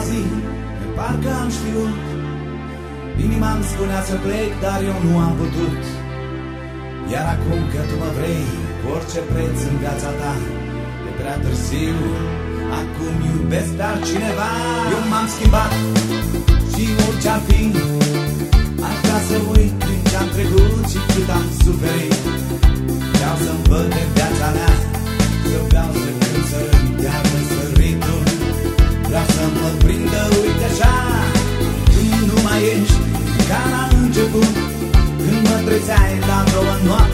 zi, de parcă am știut. Inima îmi spunea să plec, dar eu nu am putut. Iar acum că tu mă vrei, cu orice preț în viața ta, e prea târziu, acum iubesc pe altcineva. Eu m-am schimbat și orice-ar fi, aș vrea să uit din ce-am trecut și cât am suferit. Vreau să-mi văd de viața mea, să beau, să cânt, să rând, iar răsăritul. Vreau să mă prindă, uite așa, când nu mai ești ca la început, când mă trezeai la 2 noapte